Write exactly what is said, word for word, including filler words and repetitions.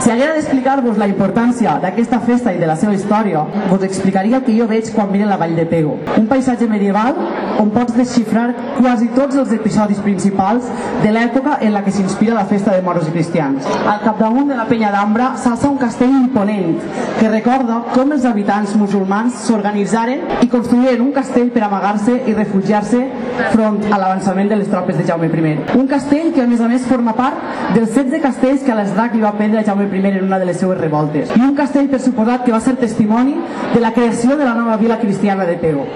Si haguera d'explicar-vos la importància d'aquesta festa i de la seva història, vos explicaria el que jo veig quan mire la Vall de Pego. Un paisatge medieval on pots desxifrar quasi tots els episodis principals de l'època en la que s'inspira la festa de moros i cristians. Al capdamunt de la penya d'Ambra s'alça un castell imponent que recorda com els habitants musulmans s'organitzaren i construïren un castell per amagar-se i refugiar-se front a l'avançament de les tropes de Jaume primer. Un castell que a més a més forma part dels setze castells que a l'Esrac li va prendre a Jaume primer en una de les seues revoltes. I un castell per suposat que va ser testimoni de la creació de la nova vila cristiana de Pego.